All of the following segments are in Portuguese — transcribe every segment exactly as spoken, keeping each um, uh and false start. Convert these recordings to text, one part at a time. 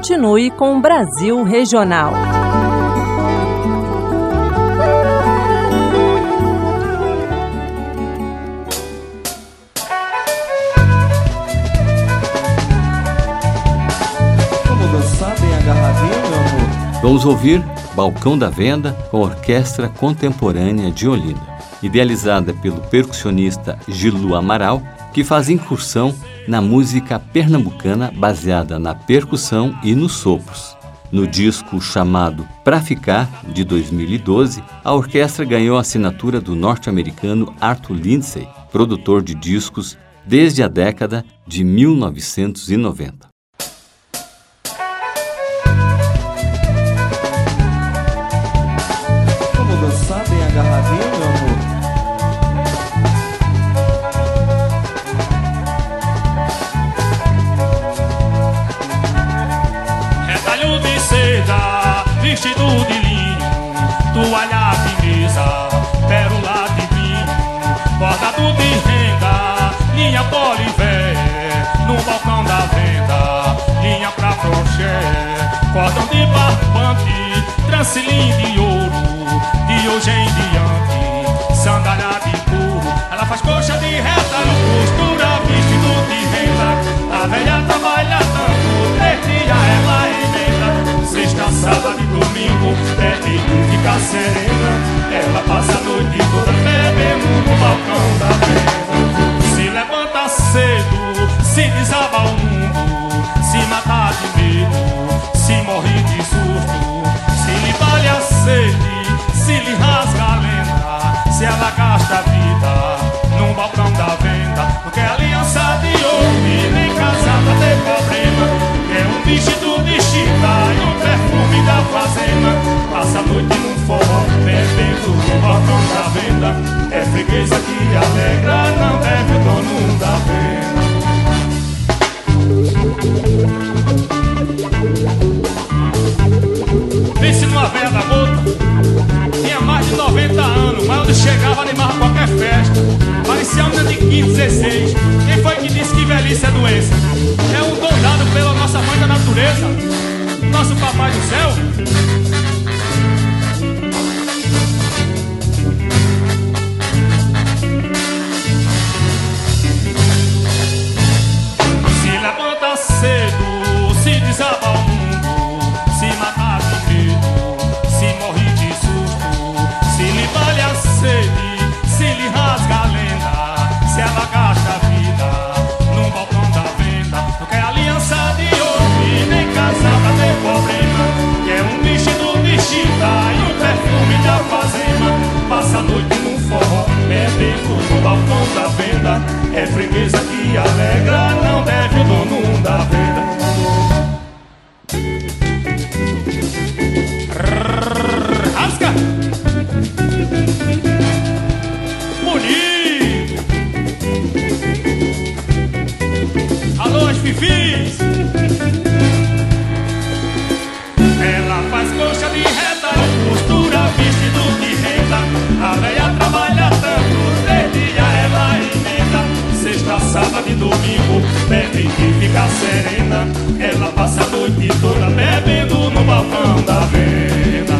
continue com o Brasil Regional. Vamos dançar bem agarradinho, meu amor? Vamos ouvir Balcão da Venda com a Orquestra Contemporânea de Olinda, idealizada pelo percussionista Gilu Amaral, que faz incursão na música pernambucana baseada na percussão e nos sopros. No disco chamado Pra Ficar, de dois mil e doze, a orquestra ganhou a assinatura do norte-americano Arthur Lindsay, produtor de discos desde a década de mil novecentos e noventa. Vamos dançar bem agarradinho, meu amor? Retalho de seda, vestido de linho, toalha de mesa, pérola de vinho, bordado de renda, linha polivé, no balcão da venda, linha pra crochê, cordão de barbante, transilim de ouro, de hoje em diante, sandália de couro. Ela faz coxa de retalho, costura, vestido de renda, a velha trabalha tanto, três dias ela emenda, sexta, sábado e domingo, bebe e fica serena, ela passa a noite toda bebendo no balcão da venda. Se levanta cedo, se desaba o mundo, se mata de medo, se morre de susto, se lhe vale a sede, se lhe rasga a lenda, se ela gasta a vida num balcão da venda, porque a aliança de ouro e nem casada tem problema, é um vestido de chita e um perfume da fazenda, passa a noite num forró, bebendo no balcão da venda, é freguesa que alegra, não deve o dono da venda. Pense numa velha da gota, tinha mais de noventa anos, mas onde chegava animava qualquer festa, parecia uma de quinze, dezesseis. Quem foi que disse que velhice é doença? É um dom dado pela nossa mãe da natureza, nosso papai do céu. Se levanta cedo, se desaba o mundo, se mata de medo, se morre de susto, se lhe vale a sede, se lhe rasga a lenda, se ela gasta a vida num balcão da venda, porque a aliança de ouro e nem casada tem problema, que é um vestido de chita e um perfume da fazenda, passa a noite num forró, bebendo no balcão da venda, é freguesa que alegra, não deve o dono da venda. Rasca! Bonito! Alô, as fifis! Ela faz coxa de retalho, costura, vestido de renda, a véia trabalha tanto, três dias ela emenda, sexta, sábado e domingo, bebe e fica serena, ela passa a noite toda bebendo no balcão da venda.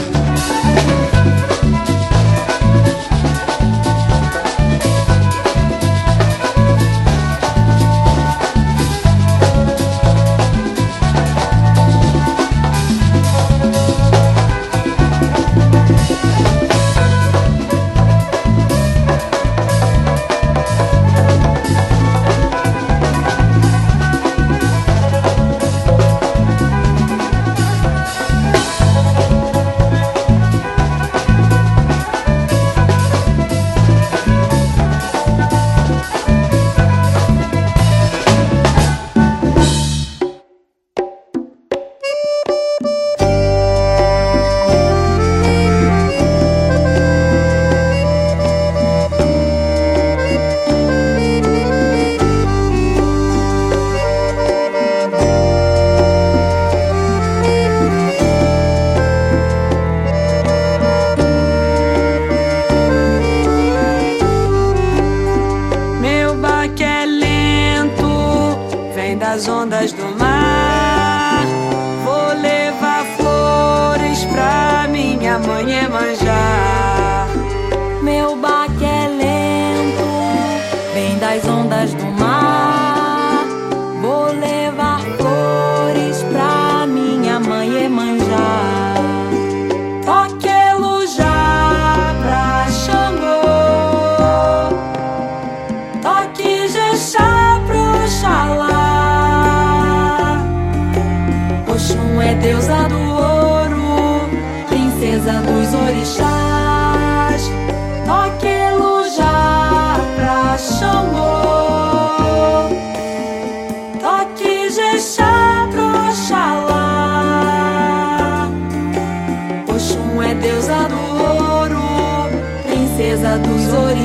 das ondas do mar. Vou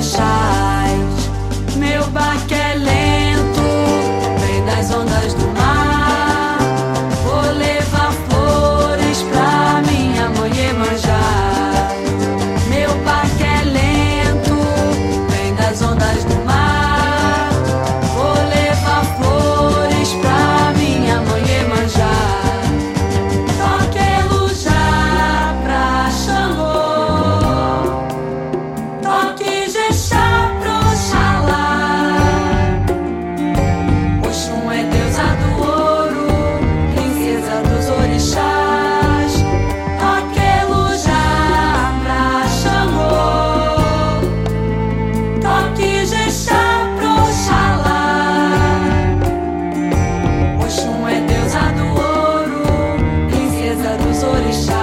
orixás. Meu barco é lento, vem das ondas do mar. Vou levar flores pra minha mãe Iemanjá. Meu barco é lento, vem das ondas do mar. Vou levar flores pra minha mãe Iemanjá. Toque Lujá pra Xangô, toque Jexá pro Oxalá. Oxum é deusa do ouro, princesa dos orixás. Toque Lujá pra Xangô, toque Jexá pro Oxalá. Oxum é deusa do ouro, princesa dos orixás.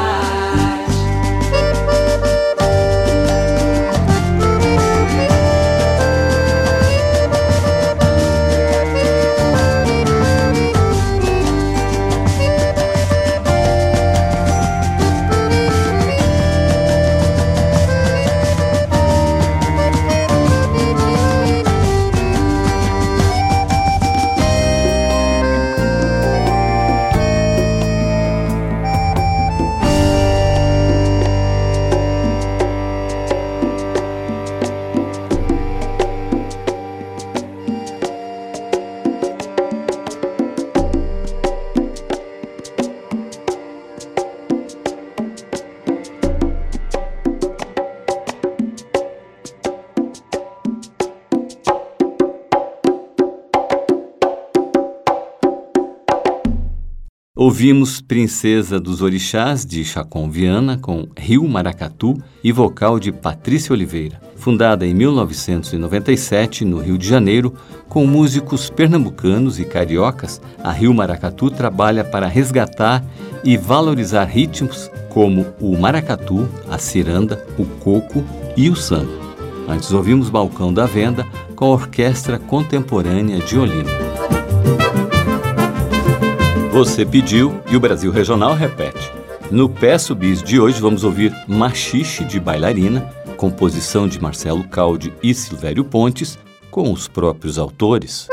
Ouvimos Princesa dos Orixás, de Chacon Viana, com Rio Maracatu e vocal de Patrícia Oliveira. Fundada em mil novecentos e noventa e sete, no Rio de Janeiro, com músicos pernambucanos e cariocas, a Rio Maracatu trabalha para resgatar e valorizar ritmos como o maracatu, a ciranda, o coco e o samba. Antes ouvimos Balcão da Venda com a Orquestra Contemporânea de Olinda. Você pediu e o Brasil Regional repete. No Peço Bis de hoje vamos ouvir Machixe de Bailarina, composição de Marcelo Caldi e Silvério Pontes, com os próprios autores.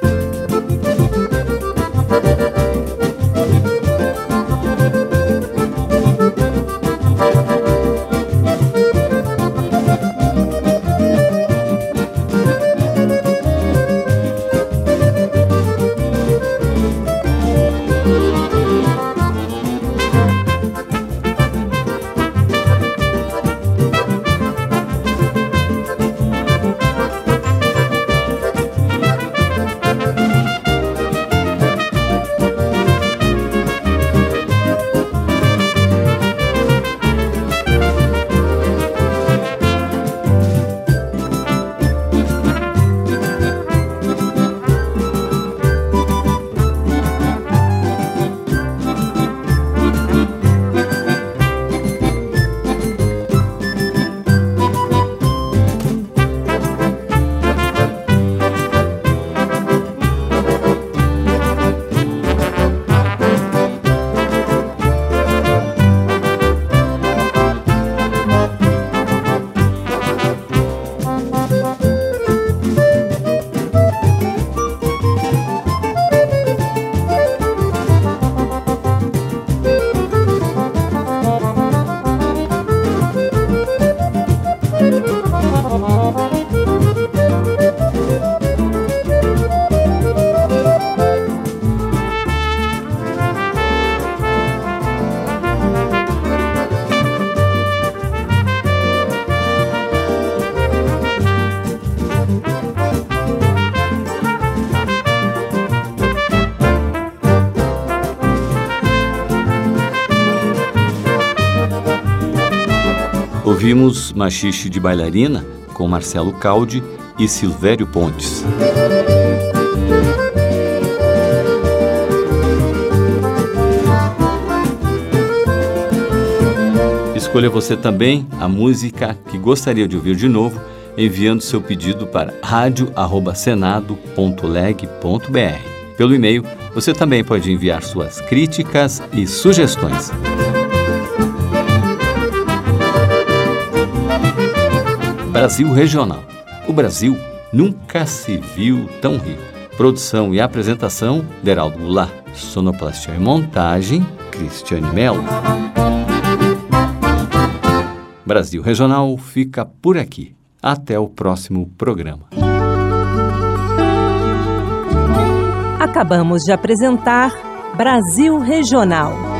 Ouvimos Machixe de Bailarina com Marcelo Caldi e Silvério Pontes. Escolha você também a música que gostaria de ouvir de novo, enviando seu pedido para rádio arroba senado ponto leg ponto br. Pelo e-mail, você também pode enviar suas críticas e sugestões. Brasil Regional, O Brasil nunca se viu tão rico. Produção e apresentação, Deraldo Goulart. Sonoplastia e montagem, Cristiane Mello. Brasil Regional fica por aqui. Até o próximo programa. Acabamos de apresentar Brasil Regional.